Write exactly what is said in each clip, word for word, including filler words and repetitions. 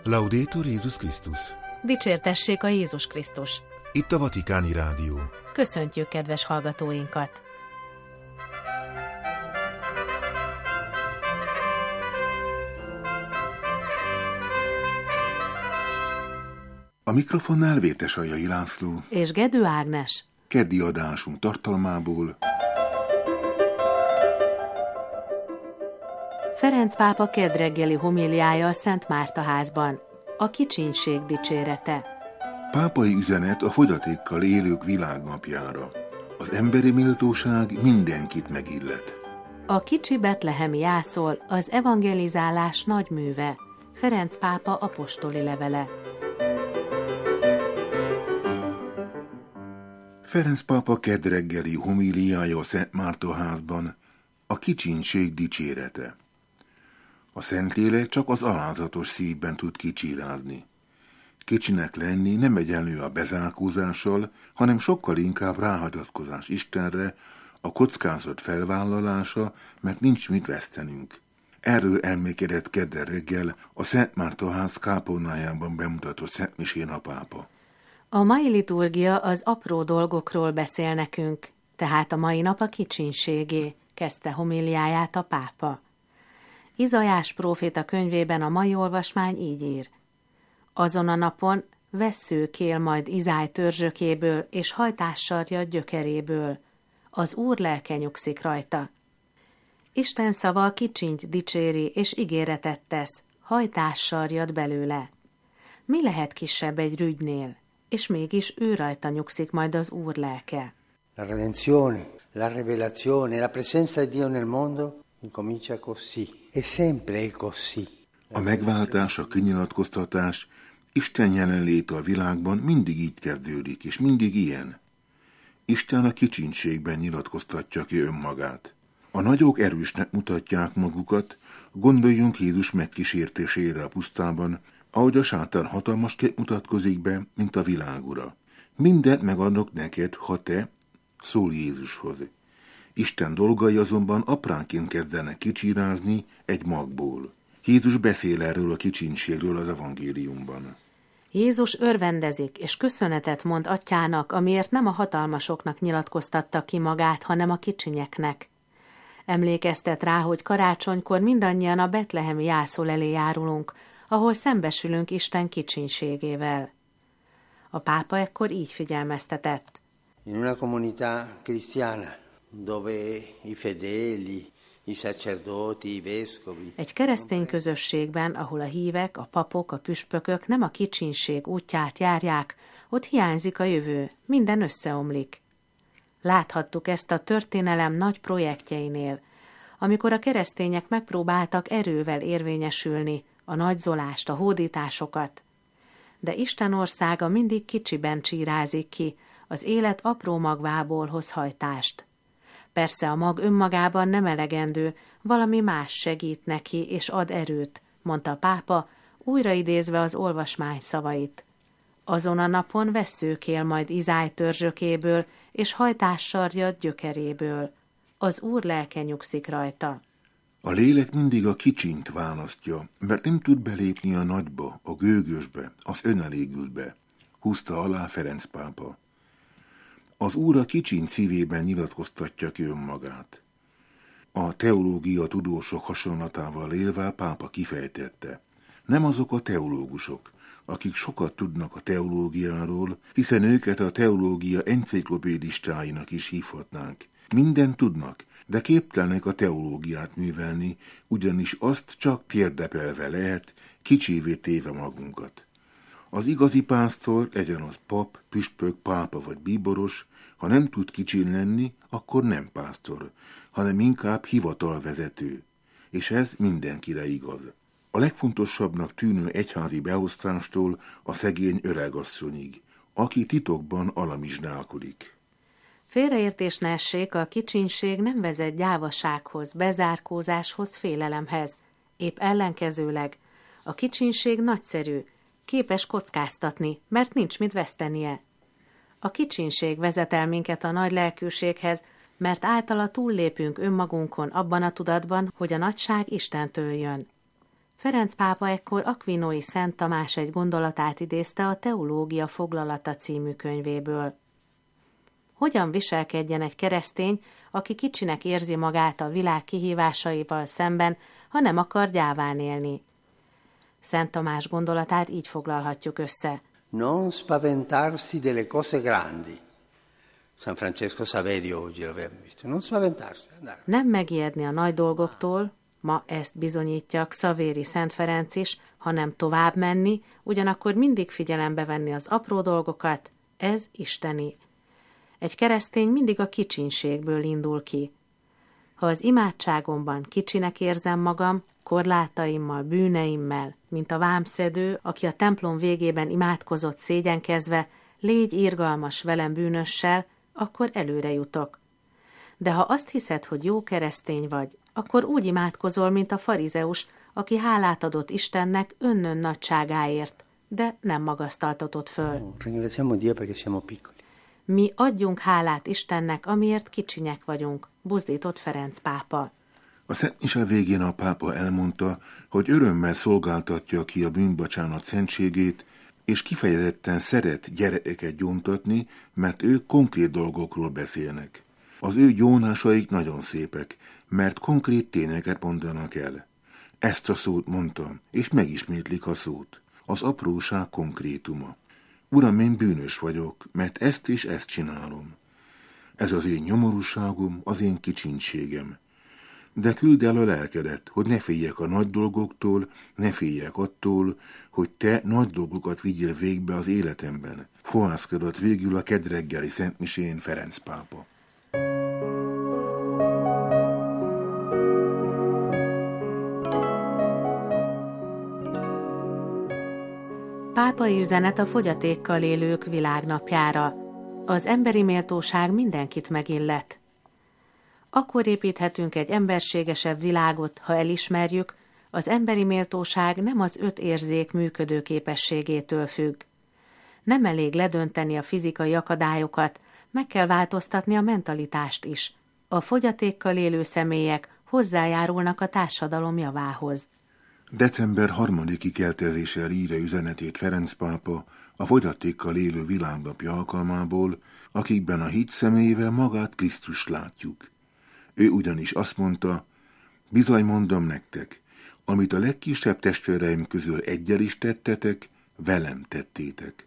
Laudetur Jézus Krisztus! Dicsértessék a Jézus Krisztus! Itt a Vatikáni Rádió. Köszöntjük kedves hallgatóinkat! A mikrofonnál Vétesallyai László és Gedő Ágnes. Keddi adásunk tartalmából: Ferenc pápa kedd reggeli homiliája a Szent Márta házban. A kicsinség dicsérete. Pápai üzenet a fogyatékkal élők világnapjára. Az emberi méltóság mindenkit megillet. A kicsi betlehemi jászol az evangelizálás nagy műve. Ferenc pápa apostoli levele. Ferenc pápa kedd reggeli homiliája a Szent Márta házban. A kicsinség dicsérete. A Szentlélek csak az alázatos szívben tud kicsirázni. Kicsinek lenni nem egyenlő a bezárkózással, hanem sokkal inkább ráhagyatkozás Istenre, a kockázat felvállalása, mert nincs mit vesztenünk. Erről elmékedett kedden reggel a Szent Márta ház kápolnájában bemutatott szentmisén a pápa. A mai liturgia az apró dolgokról beszél nekünk, tehát a mai nap a kicsinségé, kezdte homiliáját a pápa. Izaiás próféta könyvében a mai olvasmány így ír: azon a napon vessző kél majd Izály törzsökéből, és hajtássarjad gyökeréből. Az Úr lelke nyugszik rajta. Isten szava a kicsint dicséri, és ígéretet tesz, hajtássarjad belőle. Mi lehet kisebb egy rügynél? És mégis ő rajta nyugszik majd az Úr lelke. La redenzione, la rivelazione, la presenza di Dio nel mondo incomincia così. È sempre così. A megváltás, a kinyilatkoztatás, Isten jelenléte a világban mindig így kezdődik, és mindig ilyen. Isten a kicsinségben nyilatkoztatja ki önmagát. A nagyok erősnek mutatják magukat, gondoljunk Jézus megkísértésére a pusztában, ahogy a sátán hatalmasként mutatkozik be, mint a világura. Mindent megadok neked, ha te, szól Jézushoz. Isten dolgai azonban apránként kezdenek kicsirázni egy magból. Jézus beszél erről a kicsinségről az evangéliumban. Jézus örvendezik és köszönetet mond atyának, amiért nem a hatalmasoknak nyilatkoztatta ki magát, hanem a kicsinyeknek. Emlékeztet rá, hogy karácsonykor mindannyian a betlehemi jászol elé járulunk, ahol szembesülünk Isten kicsinségével. A pápa ekkor így figyelmeztetett. In una comunità cristiana, dove i fedeli, i sacerdoti, i vescovi. Egy keresztény közösségben, ahol a hívek, a papok, a püspökök nem a kicsinség útját járják, ott hiányzik a jövő, minden összeomlik. Láthattuk ezt a történelem nagy projektjeinél, amikor a keresztények megpróbáltak erővel érvényesülni, a nagyzolást, a hódításokat. De Isten országa mindig kicsiben csírázik ki, az élet apró magvából hoz hajtást. Persze a mag önmagában nem elegendő, valami más segít neki és ad erőt, mondta a pápa, újraidézve az olvasmány szavait. Azon a napon vessző kél majd Izály törzsökéből, és hajtássarjad gyökeréből. Az Úr lelke nyugszik rajta. A lélek mindig a kicsint választja, mert nem tud belépni a nagyba, a gőgösbe, az önelégültbe, húzta alá Ferenc pápa. Az Úr a kicsiny szívében nyilatkoztatja ki önmagát. A teológia tudósok hasonlatával élve pápa kifejtette: nem azok a teológusok, akik sokat tudnak a teológiáról, hiszen őket a teológia enciklopédistáinak is hívhatnánk. Mindent tudnak, de képtelenek a teológiát művelni, ugyanis azt csak térdepelve lehet, kicsévé téve magunkat. Az igazi pásztor, legyen az pap, püspök, pápa vagy bíboros, ha nem tud kicsin lenni, akkor nem pásztor, hanem inkább hivatalvezető, és ez mindenkire igaz. A legfontosabbnak tűnő egyházi beosztástól a szegény öregasszonyig, aki titokban alamizsnálkodik. Félreértés ne essék, a kicsinség nem vezet gyávasághoz, bezárkózáshoz, félelemhez. Épp ellenkezőleg, a kicsinség nagyszerű, képes kockáztatni, mert nincs mit vesztenie. A kicsinség vezet el minket a nagy lelkűséghez, mert általa túllépünk önmagunkon abban a tudatban, hogy a nagyság Istentől jön. Ferenc pápa ekkor Aquinói Szent Tamás egy gondolatát idézte a Teológia foglalata című könyvéből. Hogyan viselkedjen egy keresztény, aki kicsinek érzi magát a világ kihívásaival szemben, ha nem akar gyáván élni? Szent Tamás gondolatát így foglalhatjuk össze. Non spaventarsi delle cose grandi. San Francesco Saverio oggi l'aveva visto. Non spaventarsi. Andare. Nem megijedni a nagy dolgoktól, ma ezt bizonyítja Xavéri Szent Ferenc is, hanem tovább menni, ugyanakkor mindig figyelembe venni az apró dolgokat, ez isteni. Egy keresztény mindig a kicsinségből indul ki. Ha az imádságomban kicsinek érzem magam, korlátaimmal, bűneimmel, mint a vámszedő, aki a templom végében imádkozott szégyenkezve, légy irgalmas velem bűnössel, akkor előre jutok. De ha azt hiszed, hogy jó keresztény vagy, akkor úgy imádkozol, mint a farizeus, aki hálát adott Istennek önnön nagyságáért, de nem magasztaltatott föl. Ringraziamo Dio perché siamo piccoli. Mi adjunk hálát Istennek, amiért kicsinyek vagyunk, buzdított Ferenc pápa. A Szent Mise végén a pápa elmondta, hogy örömmel szolgáltatja ki a bűnbocsánat szentségét, és kifejezetten szeret gyerekeket gyóntatni, mert ők konkrét dolgokról beszélnek. Az ő gyónásaik nagyon szépek, mert konkrét tényeket mondanak el. Ezt a szót mondtam, és megismétlik a szót. Az apróság konkrétuma. Uram, én bűnös vagyok, mert ezt és ezt csinálom. Ez az én nyomorúságom, az én kicsinségem. De küld el a lelkedet, hogy ne féljek a nagy dolgoktól, ne féljek attól, hogy te nagy dolgokat vigyél végbe az életemben. Fohászkodott végül a kedreggeli szentmisén Ferenc pápa. Pápai üzenet a fogyatékkal élők világnapjára. Az emberi méltóság mindenkit megillet. Akkor építhetünk egy emberségesebb világot, ha elismerjük, az emberi méltóság nem az öt érzék működő képességétől függ. Nem elég ledönteni a fizikai akadályokat, meg kell változtatni a mentalitást is. A fogyatékkal élő személyek hozzájárulnak a társadalom javához. december harmadiki keltezéssel írja üzenetét Ferenc pápa a fogyatékkal élő világnapja alkalmából, akikben a hit személyével magát Krisztust látjuk. Ő ugyanis azt mondta, bizony mondom nektek, amit a legkisebb testvéreim közül egyel is tettetek, velem tettétek.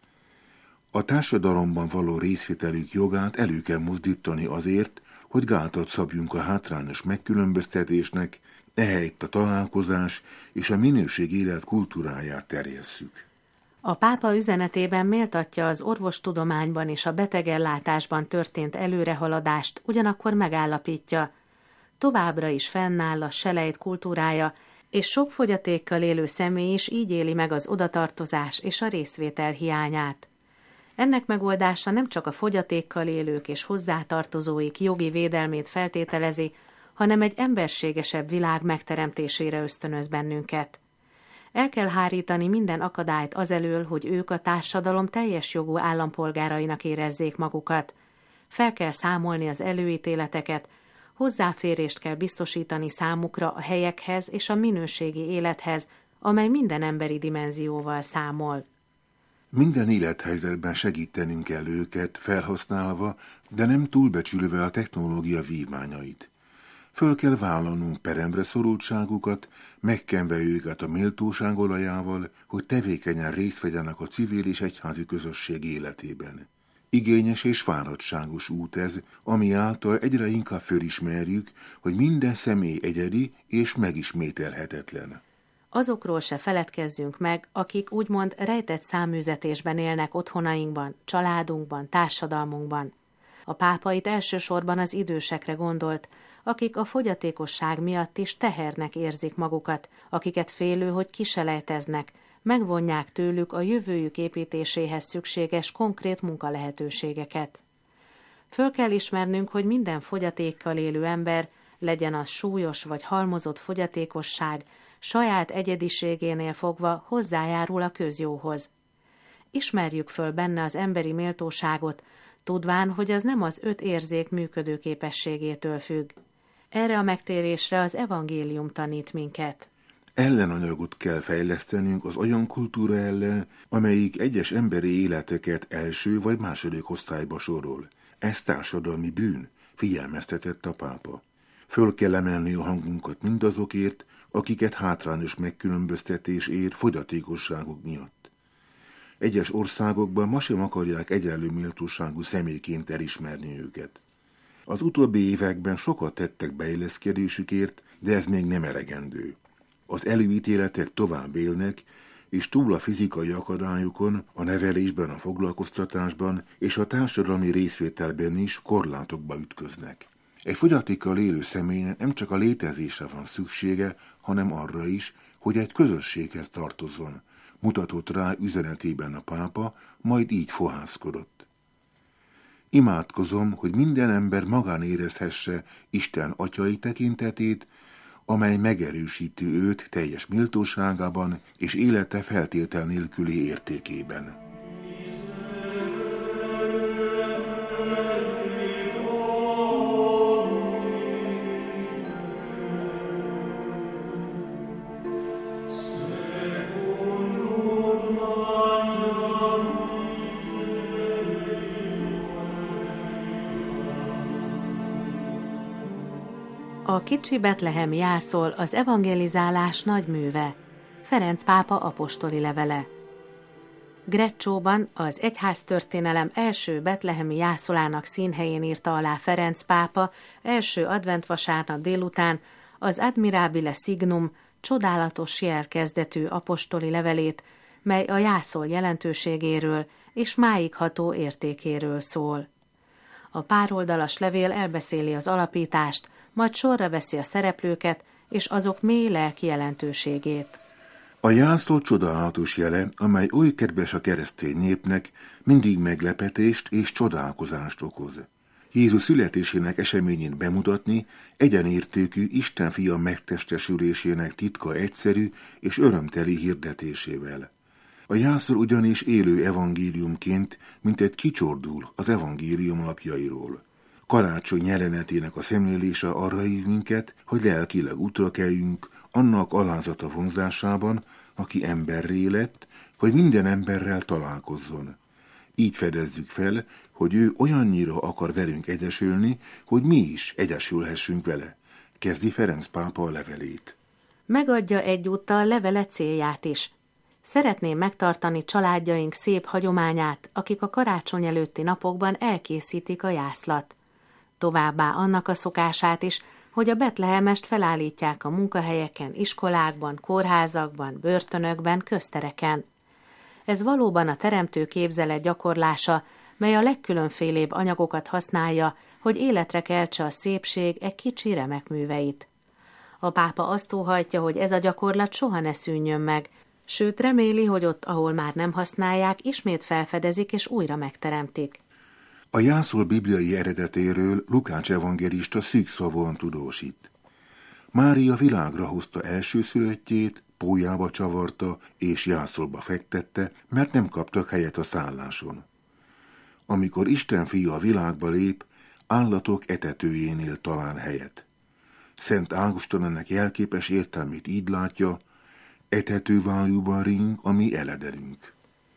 A társadalomban való részvételük jogát elő kell mozdítani azért, hogy gátat szabjunk a hátrányos megkülönböztetésnek, ehelyett a találkozás és a minőség élet kultúráját terjesszük. A pápa üzenetében méltatja az orvostudományban és a betegellátásban történt előrehaladást, ugyanakkor megállapítja, továbbra is fennáll a selejt kultúrája, és sok fogyatékkal élő személy is így éli meg az odatartozás és a részvétel hiányát. Ennek megoldása nem csak a fogyatékkal élők és hozzátartozóik jogi védelmét feltételezi, hanem egy emberségesebb világ megteremtésére ösztönöz bennünket. El kell hárítani minden akadályt azelől, hogy ők a társadalom teljes jogú állampolgárainak érezzék magukat. Fel kell számolni az előítéleteket, hozzáférést kell biztosítani számukra a helyekhez és a minőségi élethez, amely minden emberi dimenzióval számol. Minden élethelyzetben segítenünk kell őket, felhasználva, de nem túlbecsülve a technológia vívmányait. Föl kell vállalnunk peremre szorultságukat, megkenve őket a méltóság olajával, hogy tevékenyen részt vegyenek a civil és egyházi közösség életében. Igényes és fáradtságos út ez, ami által egyre inkább fölismerjük, hogy minden személy egyedi és megismételhetetlen. Azokról se feledkezzünk meg, akik úgymond rejtett száműzetésben élnek otthonainkban, családunkban, társadalmunkban. A pápa itt elsősorban az idősekre gondolt, akik a fogyatékosság miatt is tehernek érzik magukat, akiket félő, hogy kiselejteznek, megvonják tőlük a jövőjük építéséhez szükséges konkrét munkalehetőségeket. Föl kell ismernünk, hogy minden fogyatékkal élő ember, legyen az súlyos vagy halmozott fogyatékosság, saját egyediségénél fogva hozzájárul a közjóhoz. Ismerjük föl benne az emberi méltóságot, tudván, hogy az nem az öt érzék működő képességétől függ. Erre a megtérésre az evangélium tanít minket. Ellenanyagot kell fejlesztenünk az olyan kultúra ellen, amelyik egyes emberi életeket első vagy második osztályba sorol. Ez társadalmi bűn, figyelmeztetett a pápa. Föl kell emelni a hangunkat mindazokért, akiket hátrányos megkülönböztetés ér fogyatékosságuk miatt. Egyes országokban ma sem akarják egyenlő méltóságú személyként elismerni őket. Az utóbbi években sokat tettek beilleszkedésükért, de ez még nem elegendő. Az előítéletek tovább élnek, és túl a fizikai akadályokon, a nevelésben, a foglalkoztatásban és a társadalmi részvételben is korlátokba ütköznek. Egy fogyatékkal élő személynek nem csak a létezésre van szüksége, hanem arra is, hogy egy közösséghez tartozzon, mutatott rá üzenetében a pápa, majd így fohászkodott. Imádkozom, hogy minden ember magán érezhesse Isten atyai tekintetét, amely megerősíti őt teljes méltóságában és élete feltétel nélküli értékében. A kicsi Betlehem jászol az evangelizálás nagy műve. Ferenc pápa apostoli levele. Greccsóban az egyháztörténelem első betlehemi jászolának színhelyén írta alá Ferenc pápa első adventvasárnap délután az Admirabile Signum csodálatos jelkezdetű apostoli levelét, mely a jászol jelentőségéről és máig ható értékéről szól. A pároldalas levél elbeszéli az alapítást, majd sorra veszi a szereplőket és azok mély lelki jelentőségét. A jászol csodálatos jele, amely oly kedves a keresztény népnek, mindig meglepetést és csodálkozást okoz. Jézus születésének eseményét bemutatni egyenértékű Isten fia megtestesülésének titka egyszerű és örömteli hirdetésével. A jászol ugyanis élő evangéliumként, mint egy kicsordul az evangélium alapjairól. Karácsony jelenetének a szemlélése arra hív minket, hogy lelkileg útra kelljünk annak alázata vonzásában, aki emberré lett, hogy minden emberrel találkozzon. Így fedezzük fel, hogy ő olyannyira akar velünk egyesülni, hogy mi is egyesülhessünk vele. Kezdi Ferenc pápa a levelét. Megadja egyúttal levele célját is. Szeretném megtartani családjaink szép hagyományát, akik a karácsony előtti napokban elkészítik a jászlat. Továbbá annak a szokását is, hogy a betlehemest felállítják a munkahelyeken, iskolákban, kórházakban, börtönökben, köztereken. Ez valóban a teremtő képzelet gyakorlása, mely a legkülönfélébb anyagokat használja, hogy életre keltse a szépség egy kicsi remek műveit. A pápa azt óhajtja, hogy ez a gyakorlat soha ne szűnjön meg, sőt reméli, hogy ott, ahol már nem használják, ismét felfedezik és újra megteremtik. A jászol bibliai eredetéről Lukács evangélista szűkszavon tudósít. Mária világra hozta elsőszülöttjét, pólyába csavarta és jászolba fektette, mert nem kaptak helyet a szálláson. Amikor Isten fia a világba lép, állatok etetőjénél talál helyet. Szent Ágoston ennek jelképes értelmét így látja, etetővájúban ring, ami eledelünk.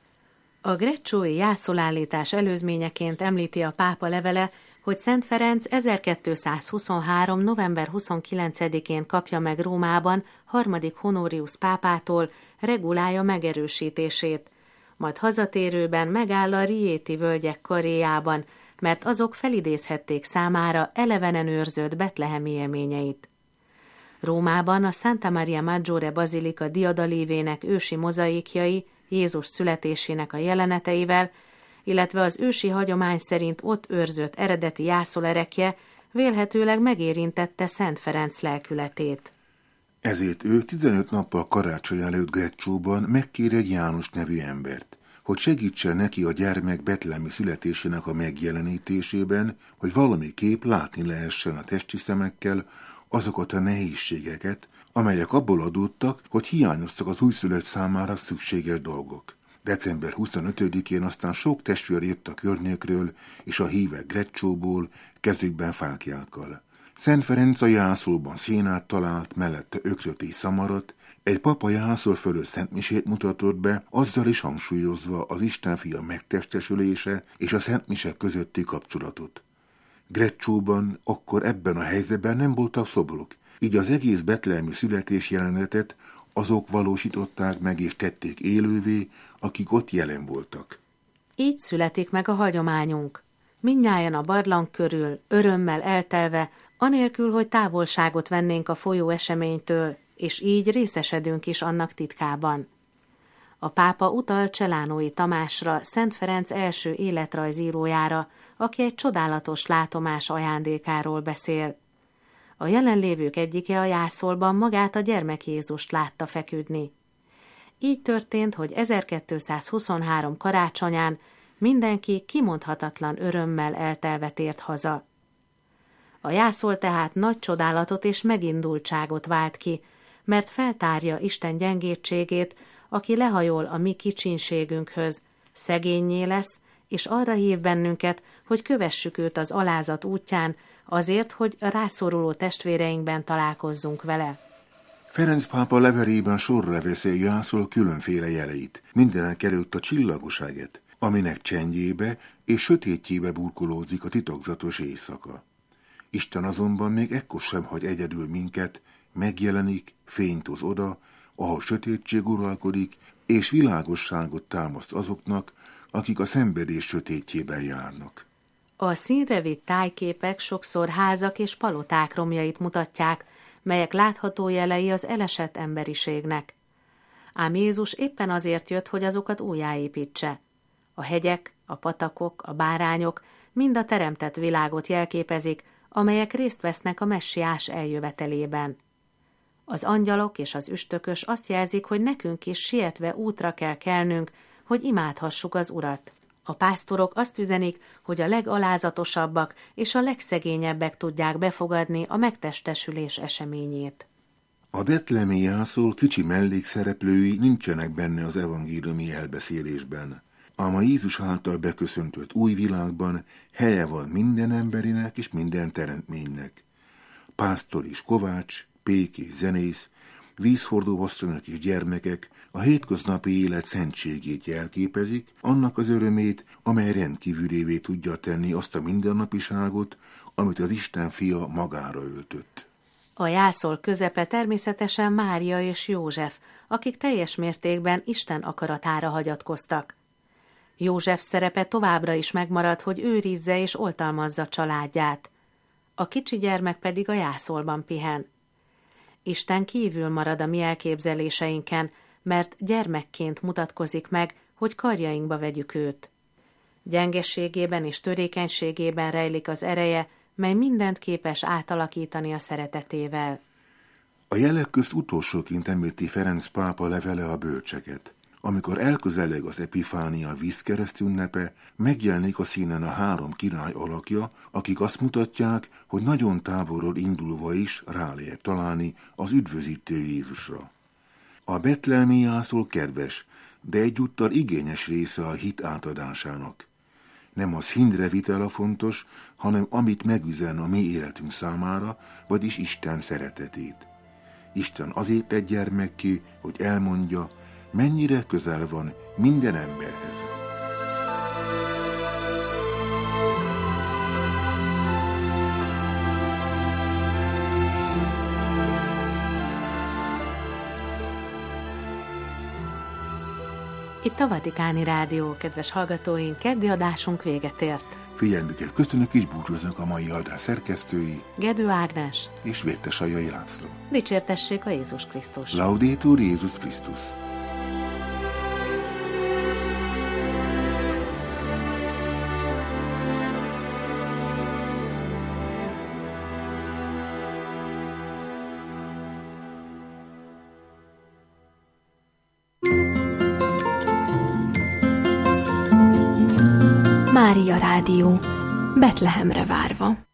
A greccsói jászolállítás előzményeként említi a pápa levele, hogy Szent Ferenc ezerkétszázhuszonhárom. november huszonkilencedikén kapja meg Rómában harmadik Honorius pápától regulája megerősítését, majd hazatérőben megáll a Rieti völgyek karéjában, mert azok felidézhették számára elevenen őrzött betlehemi élményeit. Rómában a Santa Maria Maggiore bazilika diadalévének ősi mozaikjai Jézus születésének a jeleneteivel, illetve az ősi hagyomány szerint ott őrzött eredeti jászolerekje vélhetőleg megérintette Szent Ferenc lelkületét. Ezért ő tizenöt nappal karácsony előtt Greccsóban megkér egy János nevű embert, hogy segítsen neki a gyermek betlehemi születésének a megjelenítésében, hogy valamiképp látni lehessen a testi szemekkel azokat a nehézségeket, amelyek abból adódtak, hogy hiányoztak az újszülött számára szükséges dolgok. december huszonötödikén aztán sok testvér jött a környékről és a hívek Greccsóból, kezükben fáklyákkal. Szent Ferenc a jászolban szénát talált, mellette ökröt és szamarat, Egy papa jászol fölött szentmisét mutatott be, azzal is hangsúlyozva az Isten fia megtestesülése és a szentmisek közötti kapcsolatot. Grecsóban akkor ebben a helyzetben nem voltak szobrok, így az egész betlehemi születés jelenetet azok valósították meg és tették élővé, akik ott jelen voltak. Így születik meg a hagyományunk. Mindnyájan a barlang körül, örömmel eltelve, anélkül, hogy távolságot vennénk a folyó eseménytől, és így részesedünk is annak titkában. A pápa utal Cselánói Tamásra, Szent Ferenc első életrajzírójára, aki egy csodálatos látomás ajándékáról beszél. A jelenlévők egyike a jászolban magát a gyermek Jézust látta feküdni. Így történt, hogy ezerkétszázhuszonhárom karácsonyán mindenki kimondhatatlan örömmel eltelve tért haza. A jászol tehát nagy csodálatot és megindultságot vált ki, mert feltárja Isten gyengétségét, aki lehajol a mi kicsinségünkhöz, szegénnyé lesz, és arra hív bennünket, hogy kövessük őt az alázat útján, azért, hogy rászoruló testvéreinkben találkozzunk vele. Ferenc pápa levelében sorra veszi jászol különféle jeleit, mindenek előtt a csillagoságet, aminek csendjébe és sötétjébe burkolózik a titokzatos éjszaka. Isten azonban még ekkor sem hagy egyedül minket, megjelenik, fényt hoz oda, ahol sötétség uralkodik, és világosságot támaszt azoknak, akik a szenvedés sötétjében járnak. A színre vitt tájképek sokszor házak és paloták romjait mutatják, melyek látható jelei az elesett emberiségnek. Ám Jézus éppen azért jött, hogy azokat újjáépítse. A hegyek, a patakok, a bárányok mind a teremtett világot jelképezik, amelyek részt vesznek a messiás eljövetelében. Az angyalok és az üstökös azt jelzik, hogy nekünk is sietve útra kell kelnünk, hogy imádhassuk az Urat. A pásztorok azt üzenik, hogy a legalázatosabbak és a legszegényebbek tudják befogadni a megtestesülés eseményét. A betlehemi jászol kicsi mellékszereplői nincsenek benne az evangéliumi elbeszélésben. Ám a Jézus által beköszöntött új világban helye van minden emberinek és minden teremtménynek. Pásztor és kovács, pék és zenész, vízhordó asszonyok és gyermekek a hétköznapi élet szentségét jelképezik, annak az örömét, amely rendkívülévé tudja tenni azt a mindennapiságot, amit az Isten fia magára öltött. A jászol közepe természetesen Mária és József, akik teljes mértékben Isten akaratára hagyatkoztak. József szerepe továbbra is megmarad, hogy őrizze és oltalmazza családját. A kicsi gyermek pedig a jászolban pihen. Isten kívül marad a mi elképzeléseinken, mert gyermekként mutatkozik meg, hogy karjainkba vegyük őt. Gyengeségében és törékenységében rejlik az ereje, mely mindent képes átalakítani a szeretetével. A jelek közt utolsóként említi Ferenc pápa levele a bölcseket. Amikor elközeleg az Epifánia vízkereszt ünnepe, megjelenik a színen a három király alakja, akik azt mutatják, hogy nagyon távolról indulva is rá lehet találni az üdvözítő Jézusra. A betlehemi jászol kedves, de egyúttal igényes része a hit átadásának. Nem a színre vitel a fontos, hanem amit megüzen a mi életünk számára, vagyis Isten szeretetét. Isten azért egy gyermekké, hogy elmondja, mennyire közel van minden emberhez. Itt a Vatikáni Rádió, kedves hallgatóink, keddi adásunk véget ért. Figyelmüket köszönök és búcsúznak a mai adás szerkesztői, Gedő Ágnes és Vértesajai László. Dicsértessék a Jézus Krisztus! Laudetur Jézus Krisztus! Mária Rádió, Betlehemre várva.